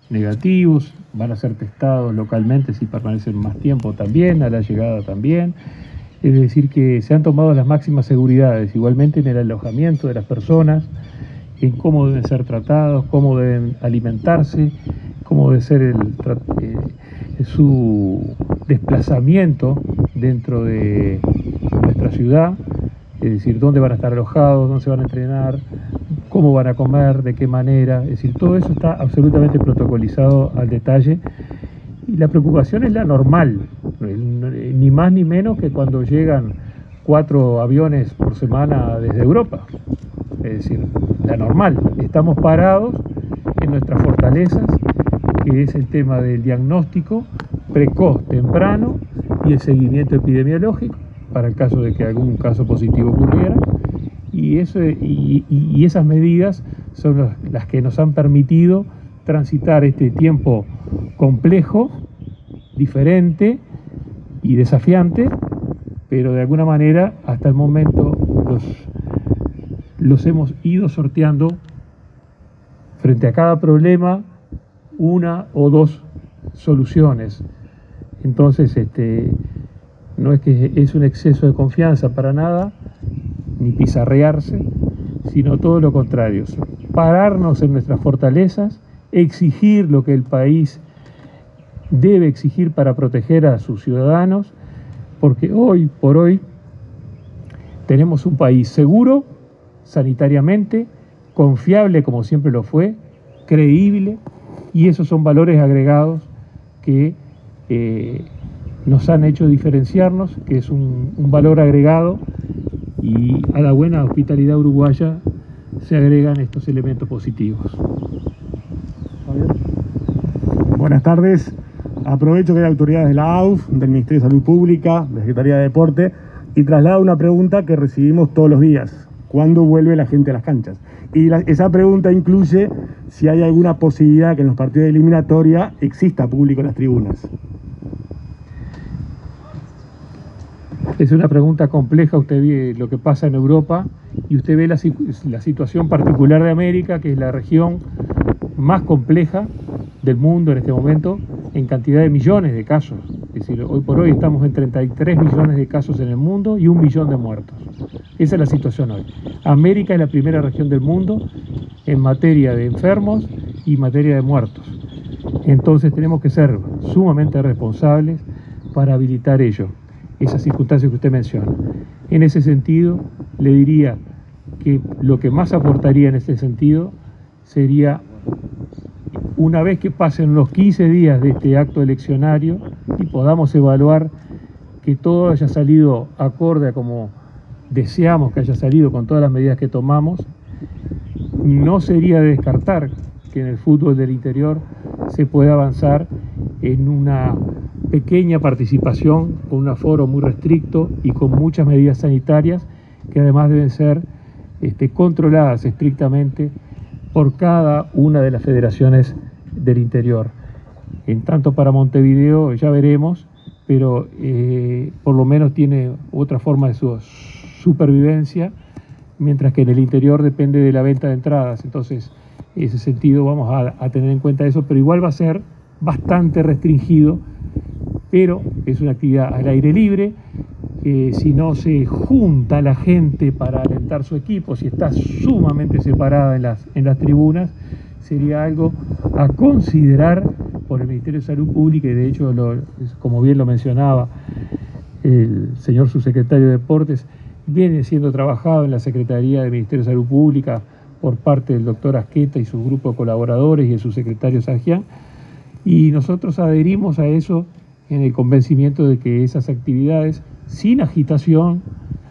negativos, van a ser testados localmente si permanecen más tiempo también, a la llegada también. Es decir, que se han tomado las máximas seguridades, igualmente en el alojamiento de las personas, en cómo deben ser tratados, cómo deben alimentarse, cómo debe ser su desplazamiento dentro de nuestra ciudad, es decir, dónde van a estar alojados, dónde se van a entrenar, cómo van a comer, de qué manera, es decir, todo eso está absolutamente protocolizado al detalle. Y la preocupación es la normal, ni más ni menos que cuando llegan 4 aviones por semana desde Europa. Es decir, la normal. Estamos parados en nuestras fortalezas, que es el tema del diagnóstico precoz, temprano, y el seguimiento epidemiológico, para el caso de que algún caso positivo ocurriera. Y esas medidas son las que nos han permitido transitar este tiempo complejo, diferente y desafiante, pero de alguna manera hasta el momento los hemos ido sorteando frente a cada problema, una o dos soluciones. Entonces, no es que es un exceso de confianza para nada, ni pizarrearse, sino todo lo contrario, pararnos en nuestras fortalezas, exigir lo que el país debe exigir para proteger a sus ciudadanos, porque hoy por hoy tenemos un país seguro sanitariamente, confiable como siempre lo fue, creíble, y esos son valores agregados que nos han hecho diferenciarnos, que es un valor agregado, y a la buena hospitalidad uruguaya se agregan estos elementos positivos. Buenas tardes. Aprovecho que hay autoridades de la AUF, del Ministerio de Salud Pública, de la Secretaría de Deporte, y traslado una pregunta que recibimos todos los días. ¿Cuándo vuelve la gente a las canchas? Y esa pregunta incluye si hay alguna posibilidad que en los partidos de eliminatoria exista público en las tribunas. Es una pregunta compleja. Usted ve lo que pasa en Europa y usted ve la situación particular de América, que es la región más compleja del mundo en este momento en cantidad de millones de casos. Es decir, hoy por hoy estamos en 33 millones de casos en el mundo y 1 millón de muertos. Esa es la situación hoy. América es la primera región del mundo en materia de enfermos y materia de muertos. Entonces tenemos que ser sumamente responsables para habilitar ello, esas circunstancias que usted menciona. En ese sentido, le diría que lo que más aportaría en este sentido sería, una vez que pasen los 15 días de este acto eleccionario y podamos evaluar que todo haya salido acorde a como deseamos que haya salido con todas las medidas que tomamos, no sería de descartar que en el fútbol del interior se pueda avanzar en una pequeña participación con un aforo muy restricto y con muchas medidas sanitarias que además deben ser controladas estrictamente por cada una de las federaciones del interior. En tanto para Montevideo ya veremos, pero por lo menos tiene otra forma de su supervivencia, mientras que en el interior depende de la venta de entradas. Entonces, en ese sentido vamos a tener en cuenta eso, pero igual va a ser bastante restringido, pero es una actividad al aire libre. Si no se junta la gente para alentar su equipo, si está sumamente separada en las tribunas, sería algo a considerar por el Ministerio de Salud Pública, y de hecho, como bien lo mencionaba el señor subsecretario de Deportes, viene siendo trabajado en la Secretaría del Ministerio de Salud Pública por parte del doctor Asqueta y su grupo de colaboradores y el subsecretario Sargián, y nosotros adherimos a eso en el convencimiento de que esas actividades, sin agitación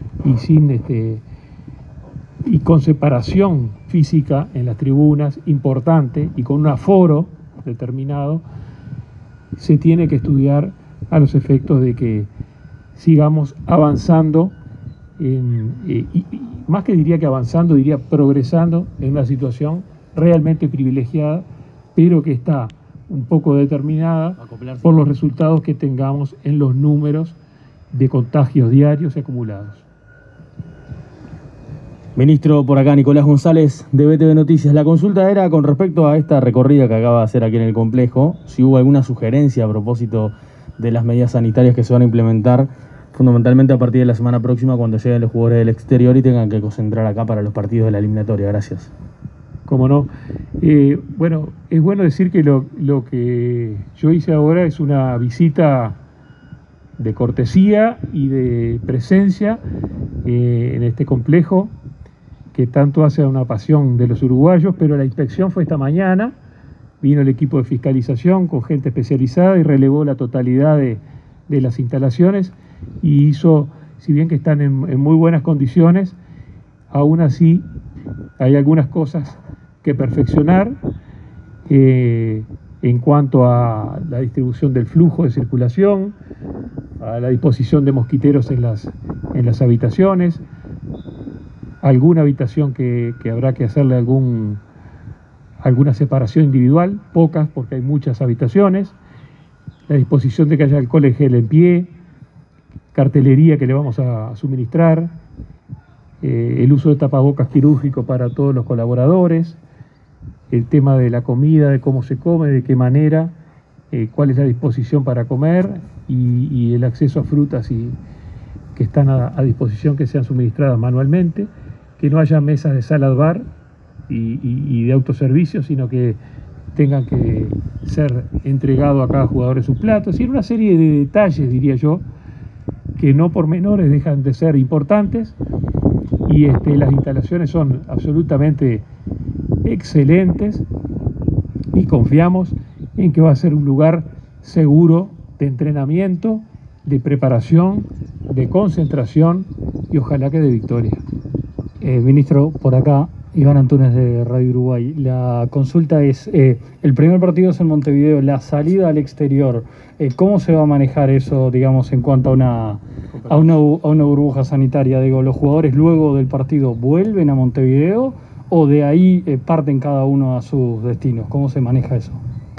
y con separación física en las tribunas importante y con un aforo determinado, se tiene que estudiar a los efectos de que sigamos avanzando y más que diría que avanzando, diría progresando en una situación realmente privilegiada, pero que está un poco determinada por los resultados que tengamos en los números de contagios diarios y acumulados. Ministro, por acá Nicolás González de BTV Noticias. La consulta era con respecto a esta recorrida que acaba de hacer aquí en el complejo, si hubo alguna sugerencia a propósito de las medidas sanitarias que se van a implementar fundamentalmente a partir de la semana próxima cuando lleguen los jugadores del exterior y tengan que concentrar acá para los partidos de la eliminatoria. Gracias. Cómo no. Bueno, es bueno decir que lo que yo hice ahora es una visita de cortesía y de presencia en este complejo que tanto hace a una pasión de los uruguayos, pero la inspección fue esta mañana, vino el equipo de fiscalización con gente especializada y relevó la totalidad de las instalaciones y hizo, si bien que están en muy buenas condiciones, aún así hay algunas cosas que perfeccionar en cuanto a la distribución del flujo de circulación, a la disposición de mosquiteros en las habitaciones, alguna habitación que habrá que hacerle alguna separación individual, pocas porque hay muchas habitaciones, la disposición de que haya alcohol en gel en pie, cartelería que le vamos a suministrar, el uso de tapabocas quirúrgico para todos los colaboradores, el tema de la comida, de cómo se come, de qué manera, cuál es la disposición para comer y el acceso a frutas que están a disposición que sean suministradas manualmente, que no haya mesas de salad bar y de autoservicio, sino que tengan que ser entregado a cada jugador en su plato. Es decir, una serie de detalles, diría yo, que no por menores dejan de ser importantes y las instalaciones son absolutamente excelentes y confiamos en que va a ser un lugar seguro de entrenamiento, de preparación, de concentración y ojalá que de victoria. Ministro, por acá, Iván Antunes de Radio Uruguay. La consulta es, el primer partido es en Montevideo, la salida al exterior, ¿cómo se va a manejar eso, digamos, en cuanto a una burbuja sanitaria? Digo, ¿los jugadores luego del partido vuelven a Montevideo o de ahí parten cada uno a sus destinos? ¿Cómo se maneja eso?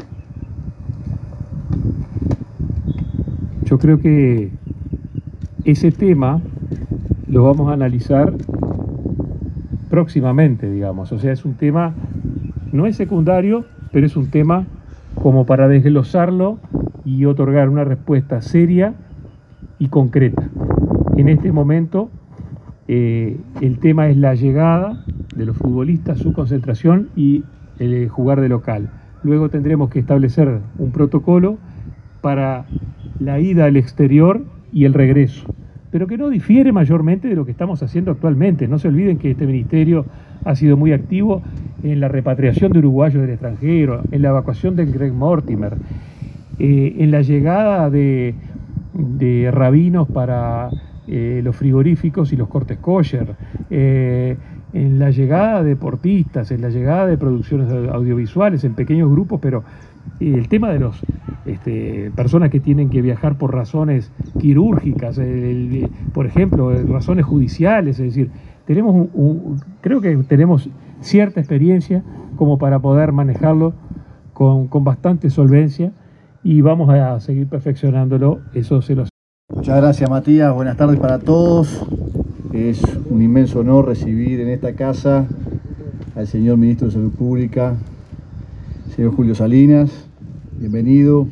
Yo creo que ese tema lo vamos a analizar próximamente, digamos. O sea, es un tema, no es secundario, pero es un tema como para desglosarlo y otorgar una respuesta seria y concreta. En este momento, el tema es la llegada de los futbolistas, su concentración y el jugar de local. Luego tendremos que establecer un protocolo para la ida al exterior y el regreso, pero que no difiere mayormente de lo que estamos haciendo actualmente. No se olviden que este ministerio ha sido muy activo en la repatriación de uruguayos del extranjero, en la evacuación del Greg Mortimer, en la llegada de rabinos para los frigoríficos y los cortes kosher, en la llegada de deportistas, en la llegada de producciones audiovisuales, en pequeños grupos, pero el tema de los personas que tienen que viajar por razones quirúrgicas, por ejemplo, razones judiciales, es decir, creo que tenemos cierta experiencia como para poder manejarlo con bastante solvencia y vamos a seguir perfeccionándolo, eso se lo. Muchas gracias, Matías, buenas tardes para todos. Es un inmenso honor recibir en esta casa al señor Ministro de Salud Pública, señor Julio Salinas. Bienvenido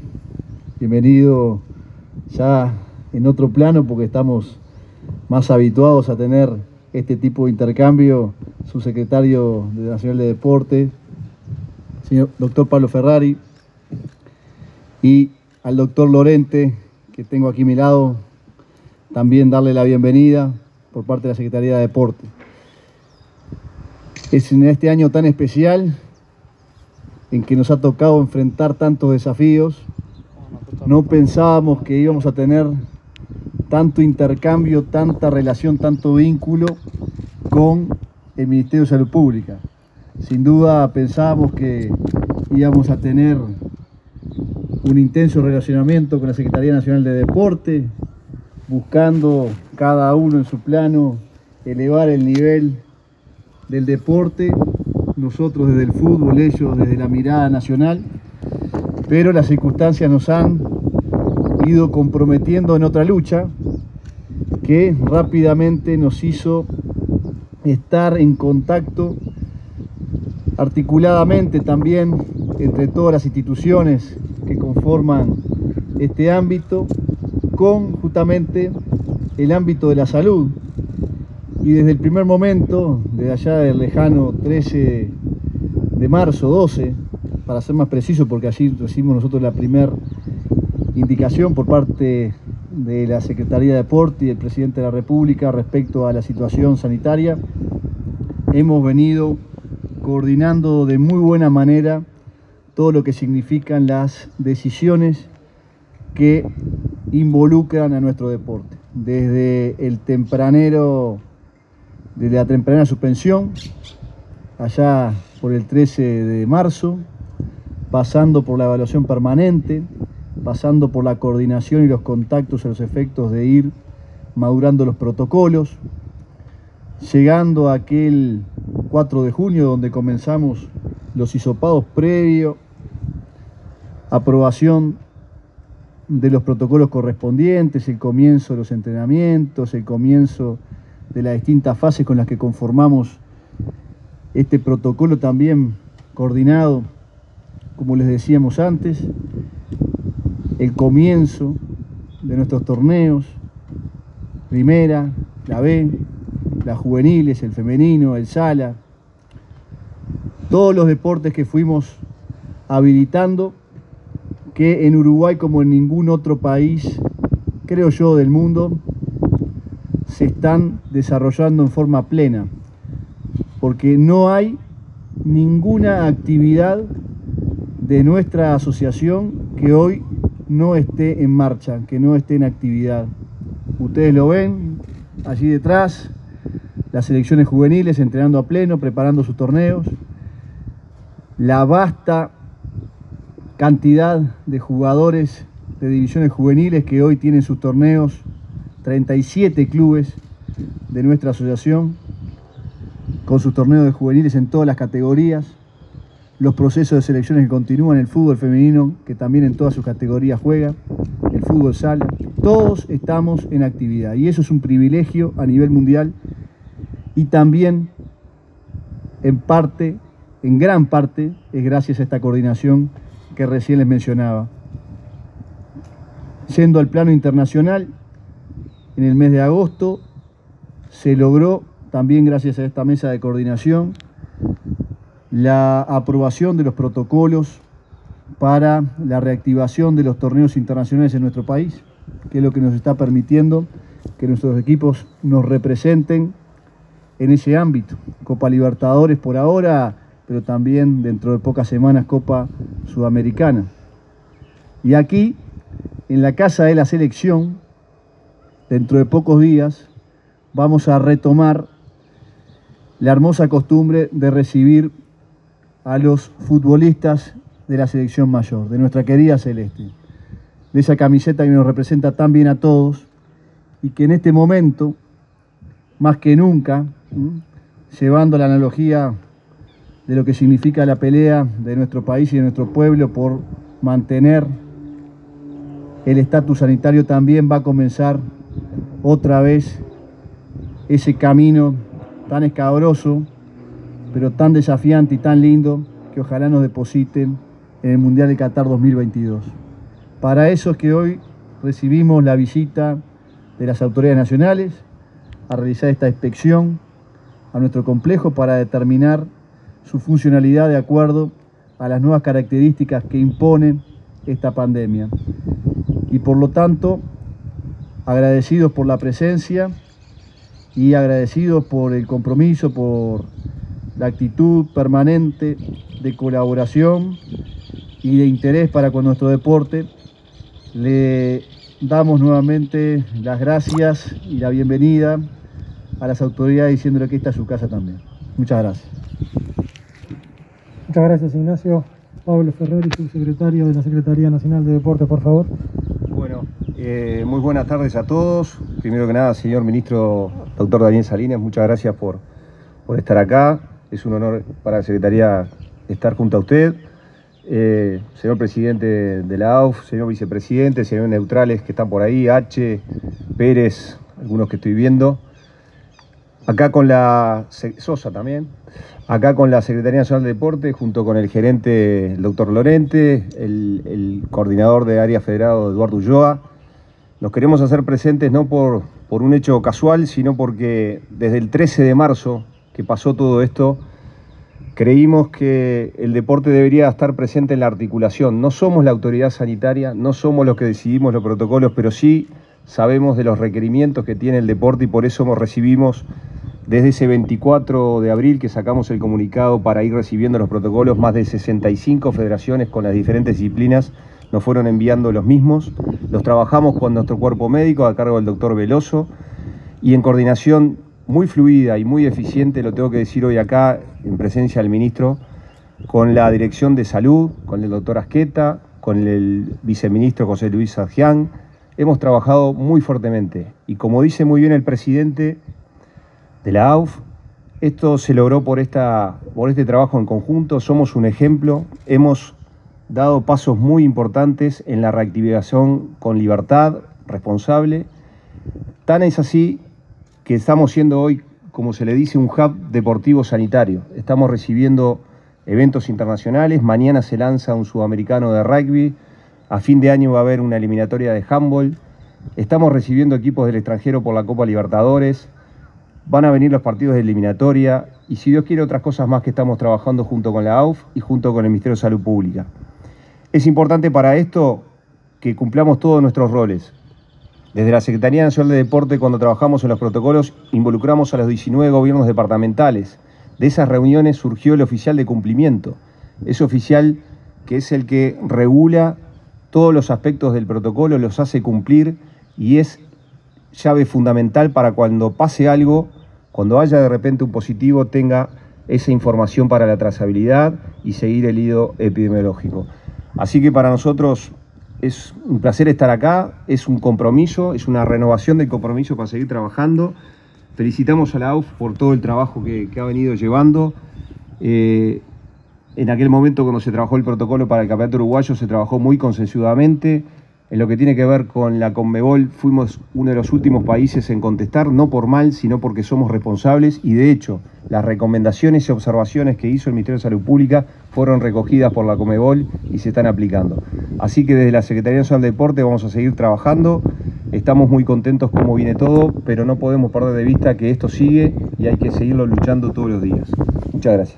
ya en otro plano porque estamos más habituados a tener este tipo de intercambio, subsecretario Nacional de Deporte, señor doctor Pablo Ferrari, y al doctor Lorente, que tengo aquí a mi lado, también darle la bienvenida por parte de la Secretaría de Deporte. Es en este año tan especial en que nos ha tocado enfrentar tantos desafíos. No pensábamos que íbamos a tener tanto intercambio, tanta relación, tanto vínculo con el Ministerio de Salud Pública. Sin duda pensábamos que íbamos a tener un intenso relacionamiento con la Secretaría Nacional de Deporte, buscando cada uno en su plano elevar el nivel del deporte, nosotros desde el fútbol, ellos desde la mirada nacional, pero las circunstancias nos han ido comprometiendo en otra lucha que rápidamente nos hizo estar en contacto articuladamente también entre todas las instituciones que conforman este ámbito con justamente el ámbito de la salud. Y desde el primer momento, desde allá del lejano 13 de marzo, 12, para ser más preciso, porque allí recibimos nosotros la primera indicación por parte de la Secretaría de Deporte y del Presidente de la República respecto a la situación sanitaria, hemos venido coordinando de muy buena manera todo lo que significan las decisiones que involucran a nuestro deporte. Desde la tempranera suspensión, allá por el 13 de marzo, pasando por la evaluación permanente, pasando por la coordinación y los contactos a los efectos de ir madurando los protocolos, llegando a aquel 4 de junio donde comenzamos los hisopados previo, aprobación de los protocolos correspondientes, el comienzo de los entrenamientos, el comienzo de las distintas fases con las que conformamos este protocolo también coordinado, como les decíamos antes, el comienzo de nuestros torneos, primera, la B, las juveniles, el femenino, el sala, todos los deportes que fuimos habilitando, que en Uruguay como en ningún otro país, creo yo, del mundo, se están desarrollando en forma plena, porque no hay ninguna actividad de nuestra asociación que hoy no esté en marcha, que no esté en actividad. Ustedes lo ven allí detrás, las selecciones juveniles entrenando a pleno, preparando sus torneos, la vasta cantidad de jugadores de divisiones juveniles que hoy tienen sus torneos, 37 clubes de nuestra asociación, con sus torneos de juveniles en todas las categorías, los procesos de selecciones que continúan, el fútbol femenino, que también en todas sus categorías juega, el fútbol sala, todos estamos en actividad y eso es un privilegio a nivel mundial y también en gran parte, es gracias a esta coordinación que recién les mencionaba. Yendo al plano internacional, en el mes de agosto se logró, también gracias a esta mesa de coordinación, la aprobación de los protocolos para la reactivación de los torneos internacionales en nuestro país, que es lo que nos está permitiendo que nuestros equipos nos representen en ese ámbito. Copa Libertadores por ahora, pero también dentro de pocas semanas Copa Sudamericana. Y aquí, en la Casa de la Selección, dentro de pocos días, vamos a retomar la hermosa costumbre de recibir a los futbolistas de la selección mayor, de nuestra querida Celeste, de esa camiseta que nos representa tan bien a todos y que en este momento, más que nunca, llevando la analogía de lo que significa la pelea de nuestro país y de nuestro pueblo por mantener el estatus sanitario, también va a comenzar otra vez ese camino tan escabroso, pero tan desafiante y tan lindo, que ojalá nos depositen en el Mundial de Qatar 2022. Para eso es que hoy recibimos la visita de las autoridades nacionales a realizar esta inspección a nuestro complejo para determinar su funcionalidad de acuerdo a las nuevas características que impone esta pandemia. Y por lo tanto, agradecidos por la presencia y agradecidos por el compromiso, por la actitud permanente de colaboración y de interés para con nuestro deporte, le damos nuevamente las gracias y la bienvenida a las autoridades diciéndole que esta es su casa también. Muchas gracias. Muchas gracias, Ignacio. Pablo Ferrari, subsecretario de la Secretaría Nacional de Deporte, por favor. Bueno, muy buenas tardes a todos. Primero que nada, señor ministro, doctor Daniel Salinas, muchas gracias por estar acá. Es un honor para la Secretaría estar junto a usted. Señor presidente de la AUF, señor vicepresidente, señores neutrales que están por ahí, H, Pérez, algunos que estoy viendo. acá con la Sosa también, acá con la Secretaría Nacional de Deporte, junto con el gerente, el doctor Lorente, el coordinador de área federado, Eduardo Ulloa. Nos queremos hacer presentes no por un hecho casual, sino porque desde el 13 de marzo que pasó todo esto, creímos que el deporte debería estar presente en la articulación. No somos la autoridad sanitaria, no somos los que decidimos los protocolos, pero sí sabemos de los requerimientos que tiene el deporte y por eso recibimos desde ese 24 de abril que sacamos el comunicado para ir recibiendo los protocolos, más de 65 federaciones con las diferentes disciplinas nos fueron enviando los mismos. Los trabajamos con nuestro cuerpo médico a cargo del doctor Veloso y en coordinación muy fluida y muy eficiente, lo tengo que decir hoy acá en presencia del ministro, con la Dirección de Salud, con el doctor Asqueta, con el viceministro José Luis Sargián. Hemos trabajado muy fuertemente y como dice muy bien el presidente de la AUF, esto se logró por este trabajo en conjunto. Somos un ejemplo, hemos dado pasos muy importantes en la reactivación con libertad, responsable. Tan es así que estamos siendo hoy, como se le dice, un hub deportivo sanitario. Estamos recibiendo eventos internacionales, mañana se lanza un sudamericano de rugby, a fin de año va a haber una eliminatoria de handball, estamos recibiendo equipos del extranjero por la Copa Libertadores, van a venir los partidos de eliminatoria y si Dios quiere otras cosas más que estamos trabajando junto con la AUF y junto con el Ministerio de Salud Pública. Es importante para esto que cumplamos todos nuestros roles. Desde la Secretaría Nacional de Deporte, cuando trabajamos en los protocolos, involucramos a los 19 gobiernos departamentales. De esas reuniones surgió el oficial de cumplimiento, ese oficial que es el que regula todos los aspectos del protocolo, los hace cumplir y es llave fundamental para cuando pase algo, cuando haya de repente un positivo, tenga esa información para la trazabilidad y seguir el hilo epidemiológico. Así que para nosotros es un placer estar acá, es un compromiso, es una renovación del compromiso para seguir trabajando. Felicitamos a la AUF por todo el trabajo que ha venido llevando. En aquel momento cuando se trabajó el protocolo para el campeonato uruguayo se trabajó muy consensuadamente. En lo que tiene que ver con la Conmebol fuimos uno de los últimos países en contestar, no por mal, sino porque somos responsables y de hecho las recomendaciones y observaciones que hizo el Ministerio de Salud Pública fueron recogidas por la Conmebol y se están aplicando. Así que desde la Secretaría Nacional de Deporte vamos a seguir trabajando, estamos muy contentos cómo viene todo, pero no podemos perder de vista que esto sigue y hay que seguirlo luchando todos los días. Muchas gracias.